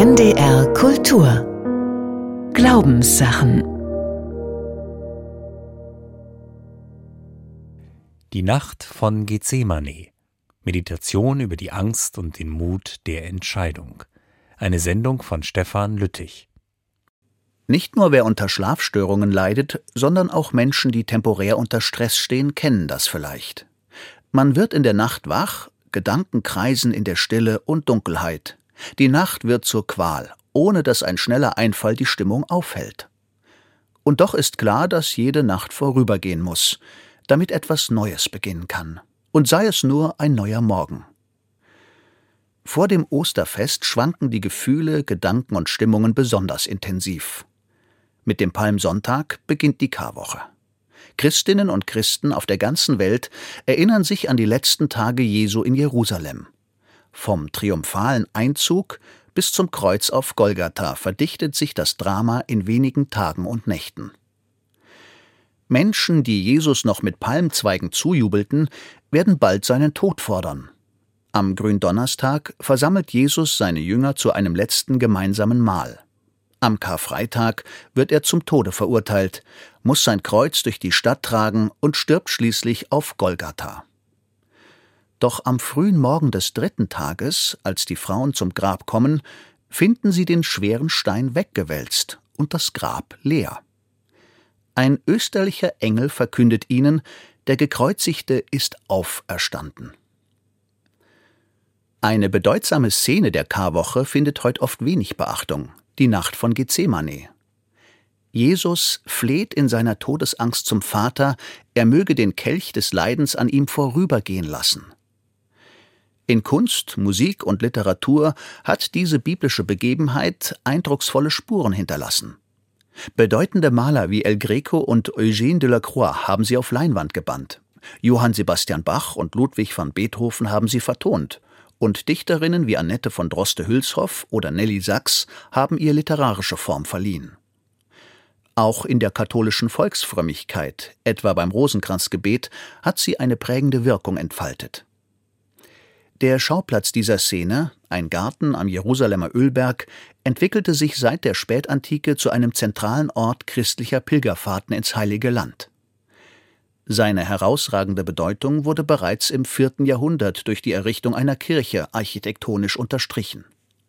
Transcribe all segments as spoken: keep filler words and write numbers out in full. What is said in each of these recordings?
N D R Kultur Glaubenssachen. Die Nacht von Gethsemane. Meditation über die Angst und den Mut der Entscheidung. Eine Sendung von Stefan Lüttich. Nicht nur wer unter Schlafstörungen leidet, sondern auch Menschen, die temporär unter Stress stehen, kennen das vielleicht. Man wird in der Nacht wach, Gedanken kreisen in der Stille und Dunkelheit. Die Nacht wird zur Qual, ohne dass ein schneller Einfall die Stimmung aufhält. Und doch ist klar, dass jede Nacht vorübergehen muss, damit etwas Neues beginnen kann. Und sei es nur ein neuer Morgen. Vor dem Osterfest schwanken die Gefühle, Gedanken und Stimmungen besonders intensiv. Mit dem Palmsonntag beginnt die Karwoche. Christinnen und Christen auf der ganzen Welt erinnern sich an die letzten Tage Jesu in Jerusalem. Vom triumphalen Einzug bis zum Kreuz auf Golgatha verdichtet sich das Drama in wenigen Tagen und Nächten. Menschen, die Jesus noch mit Palmzweigen zujubelten, werden bald seinen Tod fordern. Am Gründonnerstag versammelt Jesus seine Jünger zu einem letzten gemeinsamen Mahl. Am Karfreitag wird er zum Tode verurteilt, muss sein Kreuz durch die Stadt tragen und stirbt schließlich auf Golgatha. Doch am frühen Morgen des dritten Tages, als die Frauen zum Grab kommen, finden sie den schweren Stein weggewälzt und das Grab leer. Ein österlicher Engel verkündet ihnen, der Gekreuzigte ist auferstanden. Eine bedeutsame Szene der Karwoche findet heute oft wenig Beachtung: die Nacht von Gethsemane. Jesus fleht in seiner Todesangst zum Vater, er möge den Kelch des Leidens an ihm vorübergehen lassen. In Kunst, Musik und Literatur hat diese biblische Begebenheit eindrucksvolle Spuren hinterlassen. Bedeutende Maler wie El Greco und Eugène Delacroix haben sie auf Leinwand gebannt. Johann Sebastian Bach und Ludwig van Beethoven haben sie vertont. Und Dichterinnen wie Annette von Droste-Hülshoff oder Nelly Sachs haben ihr literarische Form verliehen. Auch in der katholischen Volksfrömmigkeit, etwa beim Rosenkranzgebet, hat sie eine prägende Wirkung entfaltet. Der Schauplatz dieser Szene, ein Garten am Jerusalemer Ölberg, entwickelte sich seit der Spätantike zu einem zentralen Ort christlicher Pilgerfahrten ins Heilige Land. Seine herausragende Bedeutung wurde bereits im vierten Jahrhundert durch die Errichtung einer Kirche architektonisch unterstrichen.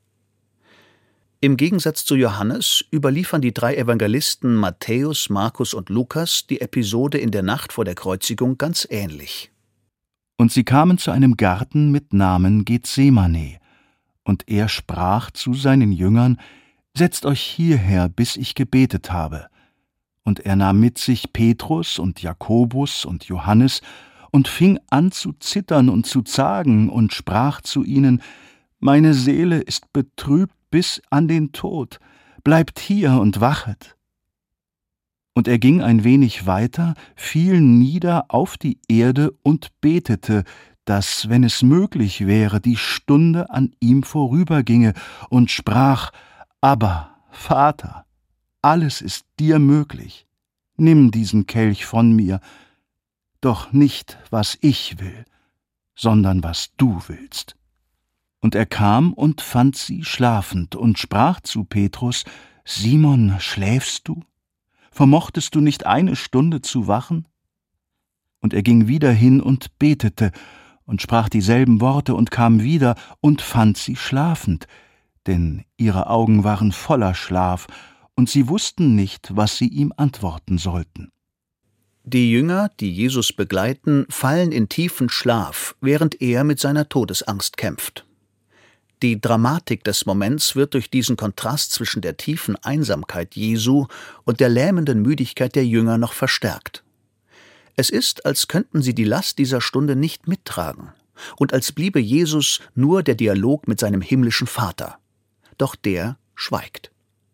Im Gegensatz zu Johannes überliefern die drei Evangelisten Matthäus, Markus und Lukas die Episode in der Nacht vor der Kreuzigung ganz ähnlich. Und sie kamen zu einem Garten mit Namen Gethsemane, und er sprach zu seinen Jüngern: »Setzt euch hierher, bis ich gebetet habe.« Und er nahm mit sich Petrus und Jakobus und Johannes und fing an zu zittern und zu zagen und sprach zu ihnen: »Meine Seele ist betrübt bis an den Tod, bleibt hier und wachet.« Und er ging ein wenig weiter, fiel nieder auf die Erde und betete, dass, wenn es möglich wäre, die Stunde an ihm vorüberginge, und sprach: »Abba, Vater, alles ist dir möglich. Nimm diesen Kelch von mir, doch nicht, was ich will, sondern was du willst.« Und er kam und fand sie schlafend und sprach zu Petrus: »Simon, schläfst du? Vermochtest du nicht eine Stunde zu wachen?« Und er ging wieder hin und betete und sprach dieselben Worte und kam wieder und fand sie schlafend, denn ihre Augen waren voller Schlaf, und sie wussten nicht, was sie ihm antworten sollten. Die Jünger, die Jesus begleiten, fallen in tiefen Schlaf, während er mit seiner Todesangst kämpft. Die Dramatik des Moments wird durch diesen Kontrast zwischen der tiefen Einsamkeit Jesu und der lähmenden Müdigkeit der Jünger noch verstärkt. Es ist, als könnten sie die Last dieser Stunde nicht mittragen und als bliebe Jesus nur der Dialog mit seinem himmlischen Vater. Doch der schweigt.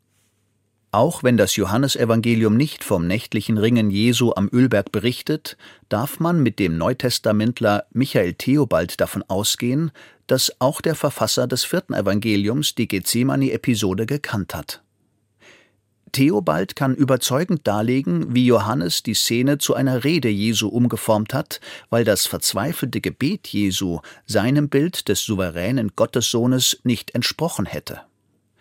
Auch wenn das Johannesevangelium nicht vom nächtlichen Ringen Jesu am Ölberg berichtet, darf man mit dem Neutestamentler Michael Theobald davon ausgehen, dass auch der Verfasser des vierten Evangeliums die Gethsemane-Episode gekannt hat. Theobald kann überzeugend darlegen, wie Johannes die Szene zu einer Rede Jesu umgeformt hat, weil das verzweifelte Gebet Jesu seinem Bild des souveränen Gottessohnes nicht entsprochen hätte.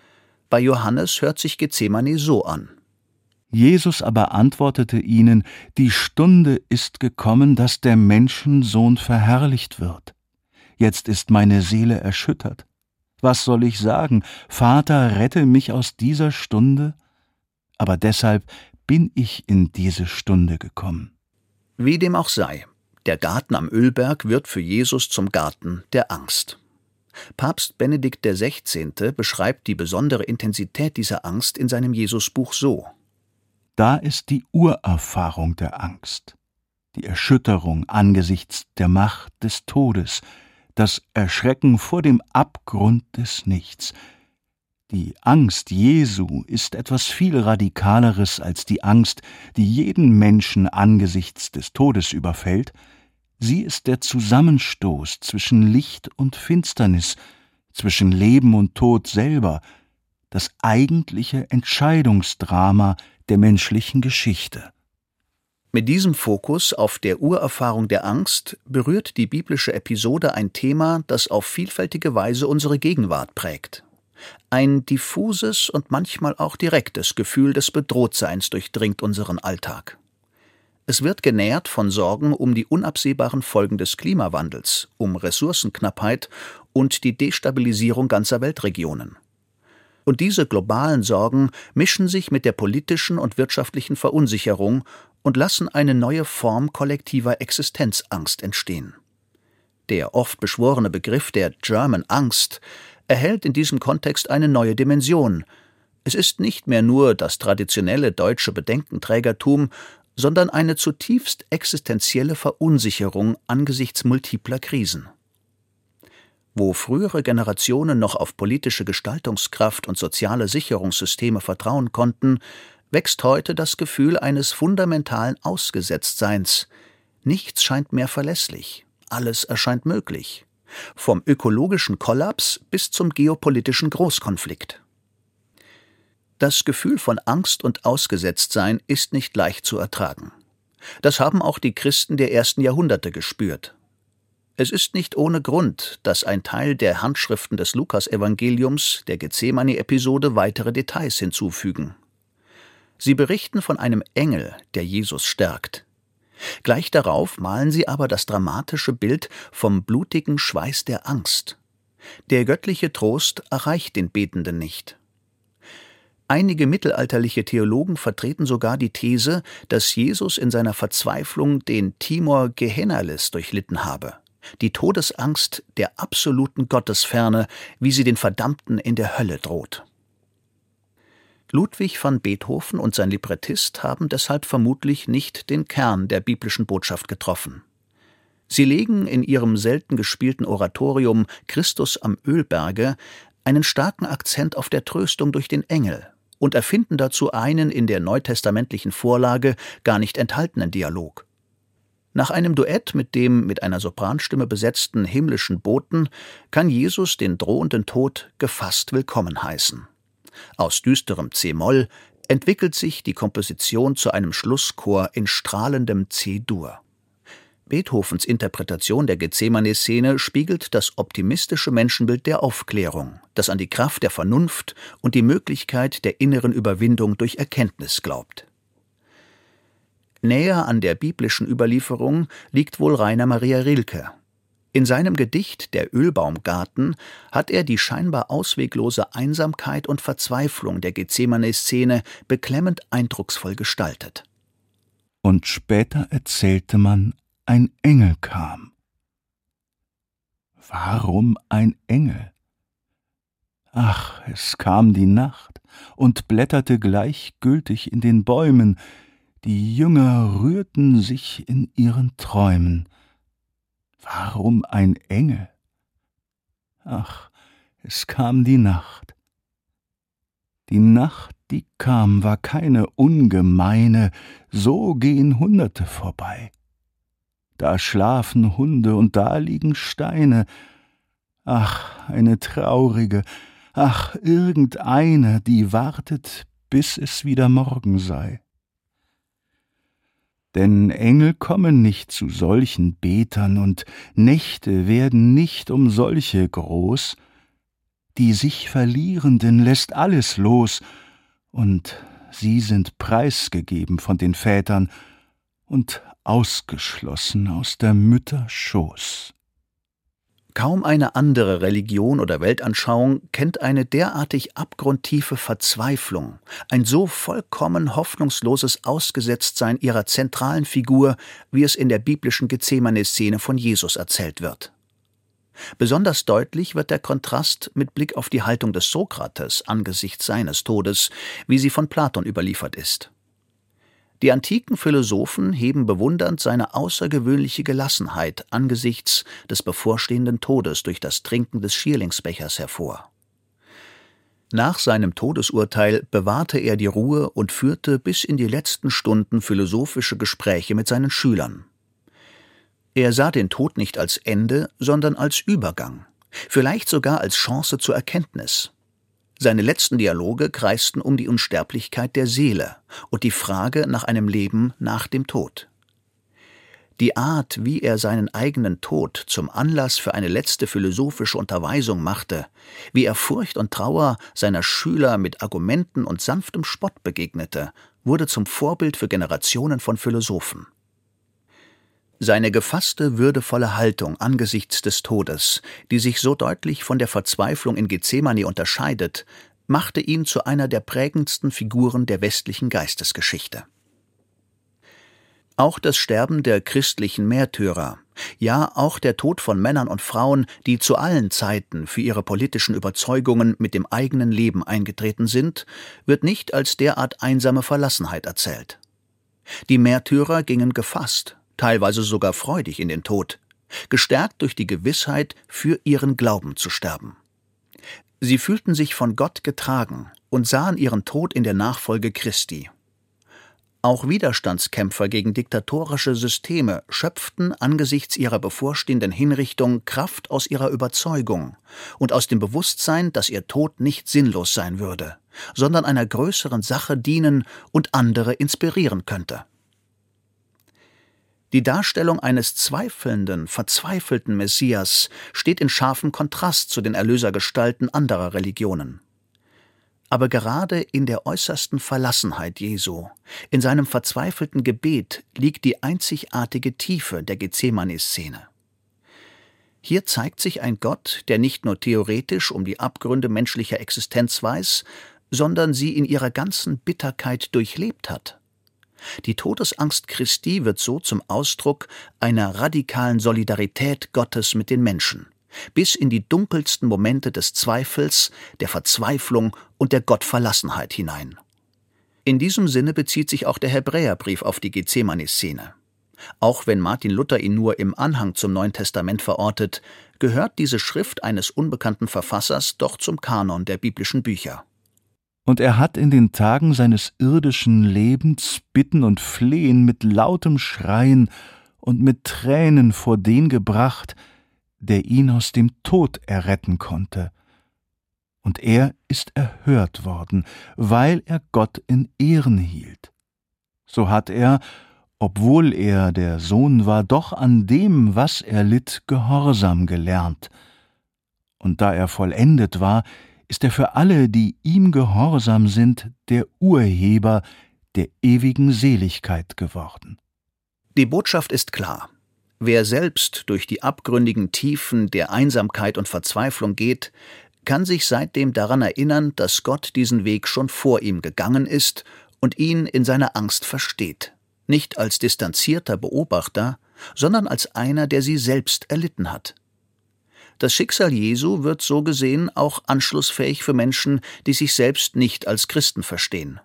Bei Johannes hört sich Gethsemane so an: Jesus aber antwortete ihnen: Die Stunde ist gekommen, dass der Menschensohn verherrlicht wird. Jetzt ist meine Seele erschüttert. Was soll ich sagen? Vater, rette mich aus dieser Stunde? Aber deshalb bin ich in diese Stunde gekommen. Wie dem auch sei, der Garten am Ölberg wird für Jesus zum Garten der Angst. Papst Benedikt der Sechzehnte beschreibt die besondere Intensität dieser Angst in seinem Jesusbuch so: Da ist die Urerfahrung der Angst, die Erschütterung angesichts der Macht des Todes, das Erschrecken vor dem Abgrund des Nichts. Die Angst Jesu ist etwas viel Radikaleres als die Angst, die jeden Menschen angesichts des Todes überfällt. Sie ist der Zusammenstoß zwischen Licht und Finsternis, zwischen Leben und Tod selber, das eigentliche Entscheidungsdrama der menschlichen Geschichte. Mit diesem Fokus auf der Urerfahrung der Angst berührt die biblische Episode ein Thema, das auf vielfältige Weise unsere Gegenwart prägt. Ein diffuses und manchmal auch direktes Gefühl des Bedrohtseins durchdringt unseren Alltag. Es wird genährt von Sorgen um die unabsehbaren Folgen des Klimawandels, um Ressourcenknappheit und die Destabilisierung ganzer Weltregionen. Und diese globalen Sorgen mischen sich mit der politischen und wirtschaftlichen Verunsicherung und lassen eine neue Form kollektiver Existenzangst entstehen. Der oft beschworene Begriff der German Angst erhält in diesem Kontext eine neue Dimension. Es ist nicht mehr nur das traditionelle deutsche Bedenkenträgertum, sondern eine zutiefst existenzielle Verunsicherung angesichts multipler Krisen. Wo frühere Generationen noch auf politische Gestaltungskraft und soziale Sicherungssysteme vertrauen konnten, wächst heute das Gefühl eines fundamentalen Ausgesetztseins. Nichts scheint mehr verlässlich, alles erscheint möglich. Vom ökologischen Kollaps bis zum geopolitischen Großkonflikt. Das Gefühl von Angst und Ausgesetztsein ist nicht leicht zu ertragen. Das haben auch die Christen der ersten Jahrhunderte gespürt. Es ist nicht ohne Grund, dass ein Teil der Handschriften des Lukasevangeliums der Gethsemane-Episode weitere Details hinzufügen. Sie berichten von einem Engel, der Jesus stärkt. Gleich darauf malen sie aber das dramatische Bild vom blutigen Schweiß der Angst. Der göttliche Trost erreicht den Betenden nicht. Einige mittelalterliche Theologen vertreten sogar die These, dass Jesus in seiner Verzweiflung den Timor Gehennalis durchlitten habe, die Todesangst der absoluten Gottesferne, wie sie den Verdammten in der Hölle droht. Ludwig van Beethoven und sein Librettist haben deshalb vermutlich nicht den Kern der biblischen Botschaft getroffen. Sie legen in ihrem selten gespielten Oratorium Christus am Ölberge einen starken Akzent auf der Tröstung durch den Engel und erfinden dazu einen in der neutestamentlichen Vorlage gar nicht enthaltenen Dialog. Nach einem Duett mit dem mit einer Sopranstimme besetzten himmlischen Boten kann Jesus den drohenden Tod gefasst willkommen heißen. Aus düsterem C-Moll entwickelt sich die Komposition zu einem Schlusschor in strahlendem C-Dur. Beethovens Interpretation der Gethsemane-Szene spiegelt das optimistische Menschenbild der Aufklärung, das an die Kraft der Vernunft und die Möglichkeit der inneren Überwindung durch Erkenntnis glaubt. Näher an der biblischen Überlieferung liegt wohl Rainer Maria Rilke. In seinem Gedicht »Der Ölbaumgarten« hat er die scheinbar ausweglose Einsamkeit und Verzweiflung der Gethsemane-Szene beklemmend eindrucksvoll gestaltet. Und später erzählte man, ein Engel kam. Warum ein Engel? Ach, es kam die Nacht und blätterte gleichgültig in den Bäumen, die Jünger rührten sich in ihren Träumen. Warum ein Engel? Ach, es kam die Nacht. Die Nacht, die kam, war keine ungemeine, so gehen Hunderte vorbei. Da schlafen Hunde und da liegen Steine. Ach, eine traurige, ach, irgendeine, die wartet, bis es wieder Morgen sei. Denn Engel kommen nicht zu solchen Betern und Nächte werden nicht um solche groß. die sich Verlierenden lässt alles los, und sie sind preisgegeben von den Vätern und ausgeschlossen aus der Mütter Schoß. Kaum eine andere Religion oder Weltanschauung kennt eine derartig abgrundtiefe Verzweiflung, ein so vollkommen hoffnungsloses Ausgesetztsein ihrer zentralen Figur, wie es in der biblischen Gethsemane-Szene von Jesus erzählt wird. Besonders deutlich wird der Kontrast mit Blick auf die Haltung des Sokrates angesichts seines Todes, wie sie von Platon überliefert ist. Die antiken Philosophen heben bewundernd seine außergewöhnliche Gelassenheit angesichts des bevorstehenden Todes durch das Trinken des Schierlingsbechers hervor. Nach seinem Todesurteil bewahrte er die Ruhe und führte bis in die letzten Stunden philosophische Gespräche mit seinen Schülern. Er sah den Tod nicht als Ende, sondern als Übergang, vielleicht sogar als Chance zur Erkenntnis. Seine letzten Dialoge kreisten um die Unsterblichkeit der Seele und die Frage nach einem Leben nach dem Tod. Die Art, wie er seinen eigenen Tod zum Anlass für eine letzte philosophische Unterweisung machte, wie er Furcht und Trauer seiner Schüler mit Argumenten und sanftem Spott begegnete, wurde zum Vorbild für Generationen von Philosophen. Seine gefasste, würdevolle Haltung angesichts des Todes, die sich so deutlich von der Verzweiflung in Gethsemane unterscheidet, machte ihn zu einer der prägendsten Figuren der westlichen Geistesgeschichte. Auch das Sterben der christlichen Märtyrer, ja auch der Tod von Männern und Frauen, die zu allen Zeiten für ihre politischen Überzeugungen mit dem eigenen Leben eingetreten sind, wird nicht als derart einsame Verlassenheit erzählt. Die Märtyrer gingen gefasst, teilweise sogar freudig in den Tod, gestärkt durch die Gewissheit, für ihren Glauben zu sterben. Sie fühlten sich von Gott getragen und sahen ihren Tod in der Nachfolge Christi. Auch Widerstandskämpfer gegen diktatorische Systeme schöpften angesichts ihrer bevorstehenden Hinrichtung Kraft aus ihrer Überzeugung und aus dem Bewusstsein, dass ihr Tod nicht sinnlos sein würde, sondern einer größeren Sache dienen und andere inspirieren könnte. Die Darstellung eines zweifelnden, verzweifelten Messias steht in scharfem Kontrast zu den Erlösergestalten anderer Religionen. Aber gerade in der äußersten Verlassenheit Jesu, in seinem verzweifelten Gebet, liegt die einzigartige Tiefe der Gethsemane-Szene. Hier zeigt sich ein Gott, der nicht nur theoretisch um die Abgründe menschlicher Existenz weiß, sondern sie in ihrer ganzen Bitterkeit durchlebt hat. Die Todesangst Christi wird so zum Ausdruck einer radikalen Solidarität Gottes mit den Menschen, bis in die dunkelsten Momente des Zweifels, der Verzweiflung und der Gottverlassenheit hinein. In diesem Sinne bezieht sich auch der Hebräerbrief auf die Gethsemane-Szene. Auch wenn Martin Luther ihn nur im Anhang zum Neuen Testament verortet, gehört diese Schrift eines unbekannten Verfassers doch zum Kanon der biblischen Bücher. Und er hat in den Tagen seines irdischen Lebens Bitten und Flehen mit lautem Schreien und mit Tränen vor den gebracht, der ihn aus dem Tod erretten konnte. Und er ist erhört worden, weil er Gott in Ehren hielt. So hat er, obwohl er der Sohn war, doch an dem, was er litt, Gehorsam gelernt. Und da er vollendet war, ist er für alle, die ihm gehorsam sind, der Urheber der ewigen Seligkeit geworden. Die Botschaft ist klar. Wer selbst durch die abgründigen Tiefen der Einsamkeit und Verzweiflung geht, kann sich seitdem daran erinnern, dass Gott diesen Weg schon vor ihm gegangen ist und ihn in seiner Angst versteht, nicht als distanzierter Beobachter, sondern als einer, der sie selbst erlitten hat. Das Schicksal Jesu wird so gesehen auch anschlussfähig für Menschen, die sich selbst nicht als Christen verstehen.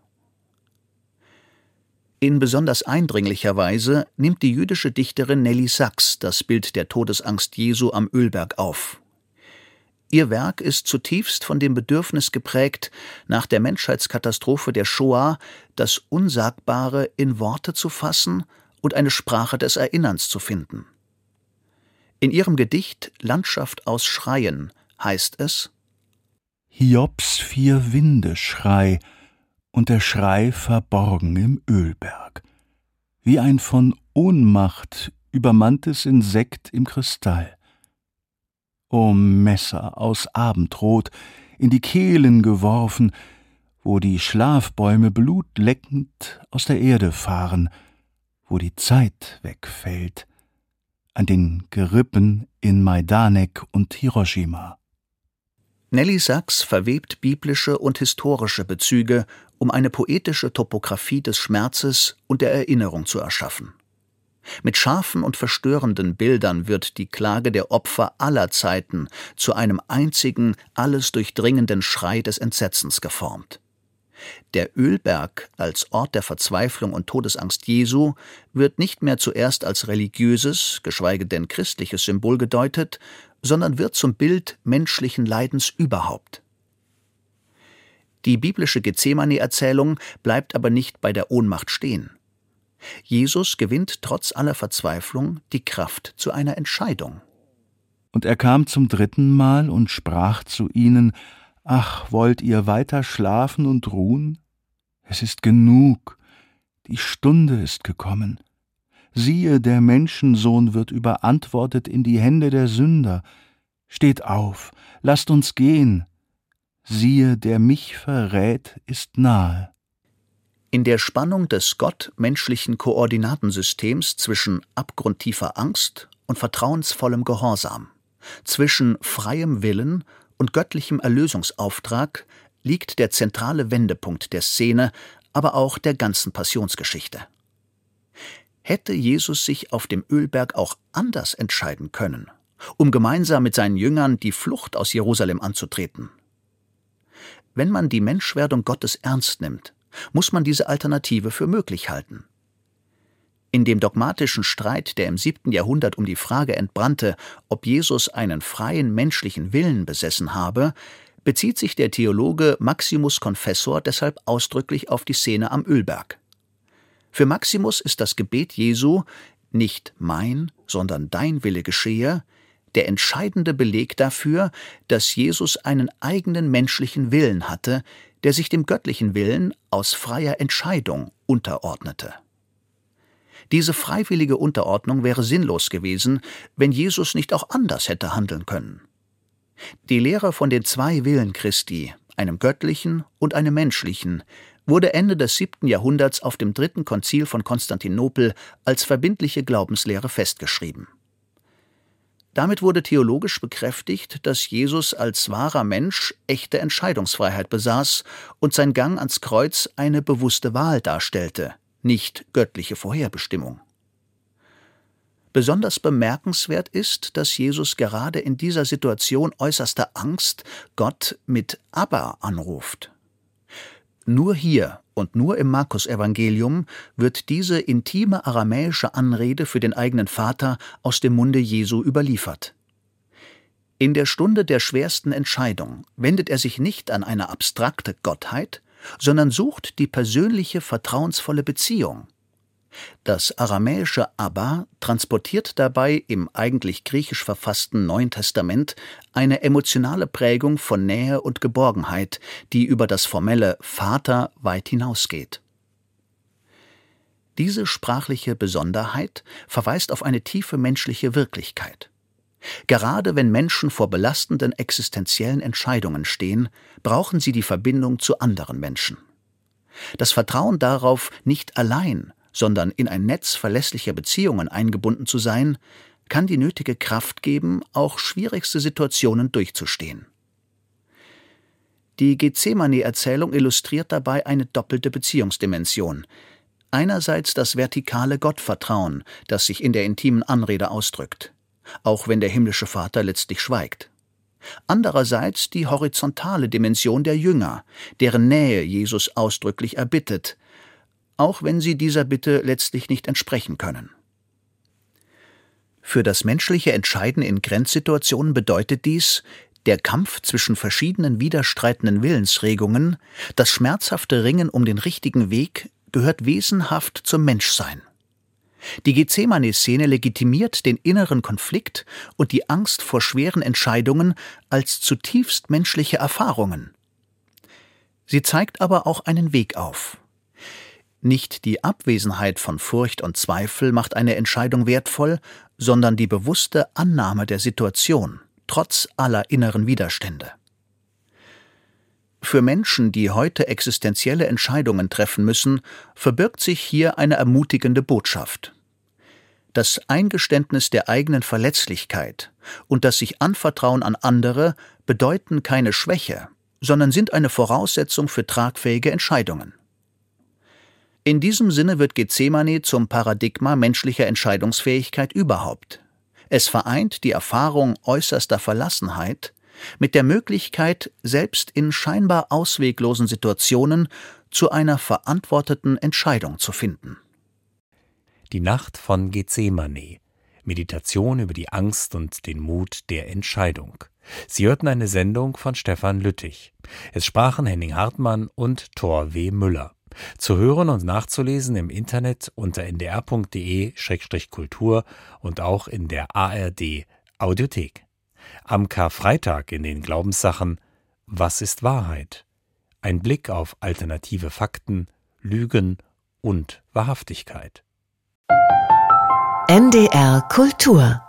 In besonders eindringlicher Weise nimmt die jüdische Dichterin Nelly Sachs das Bild der Todesangst Jesu am Ölberg auf. Ihr Werk ist zutiefst von dem Bedürfnis geprägt, nach der Menschheitskatastrophe der Shoah das Unsagbare in Worte zu fassen und eine Sprache des Erinnerns zu finden. In ihrem Gedicht »Landschaft aus Schreien« heißt es: Hiobs vier Winde Schrei, und der Schrei verborgen im Ölberg, wie ein von Ohnmacht übermanntes Insekt im Kristall. O Messer aus Abendrot, in die Kehlen geworfen, wo die Schlafbäume blutleckend aus der Erde fahren, wo die Zeit wegfällt, an den Gerippen in Majdanek und Hiroshima. Nelly Sachs verwebt biblische und historische Bezüge, um eine poetische Topographie des Schmerzes und der Erinnerung zu erschaffen. Mit scharfen und verstörenden Bildern wird die Klage der Opfer aller Zeiten zu einem einzigen, alles durchdringenden Schrei des Entsetzens geformt. Der Ölberg als Ort der Verzweiflung und Todesangst Jesu wird nicht mehr zuerst als religiöses, geschweige denn christliches Symbol gedeutet, sondern wird zum Bild menschlichen Leidens überhaupt. Die biblische Gethsemane-Erzählung bleibt aber nicht bei der Ohnmacht stehen. Jesus gewinnt trotz aller Verzweiflung die Kraft zu einer Entscheidung. Und er kam zum dritten Mal und sprach zu ihnen: »Ach, wollt ihr weiter schlafen und ruhen? Es ist genug, die Stunde ist gekommen. Siehe, der Menschensohn wird überantwortet in die Hände der Sünder. Steht auf, lasst uns gehen. Siehe, der mich verrät, ist nahe.« In der Spannung des gottmenschlichen Koordinatensystems zwischen abgrundtiefer Angst und vertrauensvollem Gehorsam, zwischen freiem Willen und göttlichem Erlösungsauftrag liegt der zentrale Wendepunkt der Szene, aber auch der ganzen Passionsgeschichte. Hätte Jesus sich auf dem Ölberg auch anders entscheiden können, um gemeinsam mit seinen Jüngern die Flucht aus Jerusalem anzutreten? Wenn man die Menschwerdung Gottes ernst nimmt, muss man diese Alternative für möglich halten. In dem dogmatischen Streit, der im siebten Jahrhundert um die Frage entbrannte, ob Jesus einen freien menschlichen Willen besessen habe, bezieht sich der Theologe Maximus Confessor deshalb ausdrücklich auf die Szene am Ölberg. Für Maximus ist das Gebet Jesu, nicht mein, sondern dein Wille geschehe, der entscheidende Beleg dafür, dass Jesus einen eigenen menschlichen Willen hatte, der sich dem göttlichen Willen aus freier Entscheidung unterordnete. Diese freiwillige Unterordnung wäre sinnlos gewesen, wenn Jesus nicht auch anders hätte handeln können. Die Lehre von den zwei Willen Christi, einem göttlichen und einem menschlichen, wurde Ende des siebten Jahrhunderts auf dem dritten Konzil von Konstantinopel als verbindliche Glaubenslehre festgeschrieben. Damit wurde theologisch bekräftigt, dass Jesus als wahrer Mensch echte Entscheidungsfreiheit besaß und sein Gang ans Kreuz eine bewusste Wahl darstellte, nicht göttliche Vorherbestimmung. Besonders bemerkenswert ist, dass Jesus gerade in dieser Situation äußerster Angst Gott mit Abba anruft. Nur hier und nur im Markus-Evangelium wird diese intime aramäische Anrede für den eigenen Vater aus dem Munde Jesu überliefert. In der Stunde der schwersten Entscheidung wendet er sich nicht an eine abstrakte Gottheit, sondern sucht die persönliche, vertrauensvolle Beziehung. Das aramäische Abba transportiert dabei im eigentlich griechisch verfassten Neuen Testament eine emotionale Prägung von Nähe und Geborgenheit, die über das formelle Vater weit hinausgeht. Diese sprachliche Besonderheit verweist auf eine tiefe menschliche Wirklichkeit. Gerade wenn Menschen vor belastenden existenziellen Entscheidungen stehen, brauchen sie die Verbindung zu anderen Menschen. Das Vertrauen darauf, nicht allein, sondern in ein Netz verlässlicher Beziehungen eingebunden zu sein, kann die nötige Kraft geben, auch schwierigste Situationen durchzustehen. Die Gethsemane-Erzählung illustriert dabei eine doppelte Beziehungsdimension. Einerseits das vertikale Gottvertrauen, das sich in der intimen Anrede ausdrückt, auch wenn der himmlische Vater letztlich schweigt. Andererseits die horizontale Dimension der Jünger, deren Nähe Jesus ausdrücklich erbittet, auch wenn sie dieser Bitte letztlich nicht entsprechen können. Für das menschliche Entscheiden in Grenzsituationen bedeutet dies, der Kampf zwischen verschiedenen widerstreitenden Willensregungen, das schmerzhafte Ringen um den richtigen Weg, gehört wesenhaft zum Menschsein. Die Gethsemane-Szene legitimiert den inneren Konflikt und die Angst vor schweren Entscheidungen als zutiefst menschliche Erfahrungen. Sie zeigt aber auch einen Weg auf. Nicht die Abwesenheit von Furcht und Zweifel macht eine Entscheidung wertvoll, sondern die bewusste Annahme der Situation, trotz aller inneren Widerstände. Für Menschen, die heute existenzielle Entscheidungen treffen müssen, verbirgt sich hier eine ermutigende Botschaft. Das Eingeständnis der eigenen Verletzlichkeit und das sich Anvertrauen an andere bedeuten keine Schwäche, sondern sind eine Voraussetzung für tragfähige Entscheidungen. In diesem Sinne wird Gethsemane zum Paradigma menschlicher Entscheidungsfähigkeit überhaupt. Es vereint die Erfahrung äußerster Verlassenheit mit der Möglichkeit, selbst in scheinbar ausweglosen Situationen zu einer verantworteten Entscheidung zu finden. Die Nacht von Gethsemane. Meditation über die Angst und den Mut der Entscheidung. Sie hörten eine Sendung von Stefan Lüttich. Es sprachen Henning Hartmann und Thor W. Müller. Zu hören und nachzulesen im Internet unter n d r punkt d e Schrägstrich kultur und auch in der A R D Audiothek. Am Karfreitag in den Glaubenssachen Was ist Wahrheit? Ein Blick auf alternative Fakten, Lügen und Wahrhaftigkeit. N D R Kultur